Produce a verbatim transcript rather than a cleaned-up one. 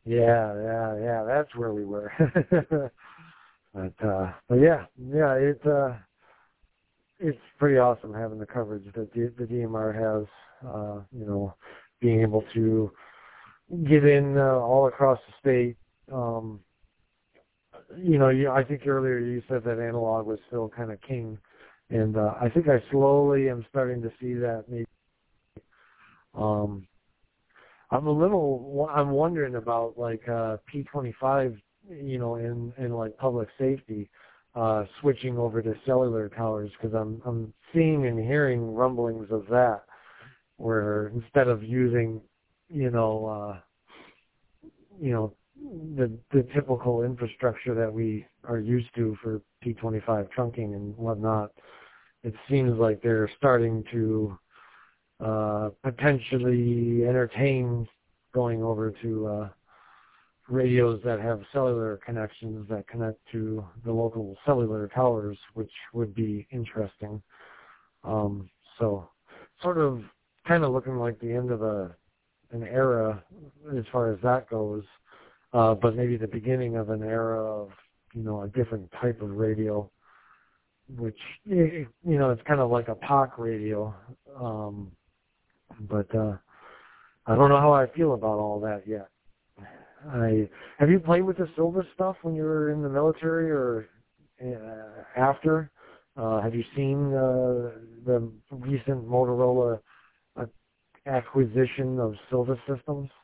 Yeah, yeah, yeah. That's where we were. but uh, but yeah, yeah. It's uh, it's pretty awesome having the coverage that D- the D M R has. Uh, you know, being able to get in uh, all across the state. Um, you know, you, I think earlier you said that analog was still kind of king, and uh, I think I slowly am starting to see that. Maybe um, I'm a little, I'm wondering about like uh, P twenty-five, you know, in in like public safety, uh, switching over to cellular towers because I'm I'm seeing and hearing rumblings of that, where instead of using, you know. Uh, you know, the the typical infrastructure that we are used to for P twenty-five trunking and whatnot, it seems like they're starting to uh, potentially entertain going over to uh, radios that have cellular connections that connect to the local cellular towers, which would be interesting. Um, so, sort of, kind of looking like the end of a an era as far as that goes. Uh, but maybe the beginning of an era of, you know, a different type of radio, which, you know, it's kind of like a P O C radio. Um, but uh, I don't know how I feel about all that yet. I have you played with the Silva stuff when you were in the military or uh, after? Uh, have you seen uh, the recent Motorola uh, acquisition of Silva Systems?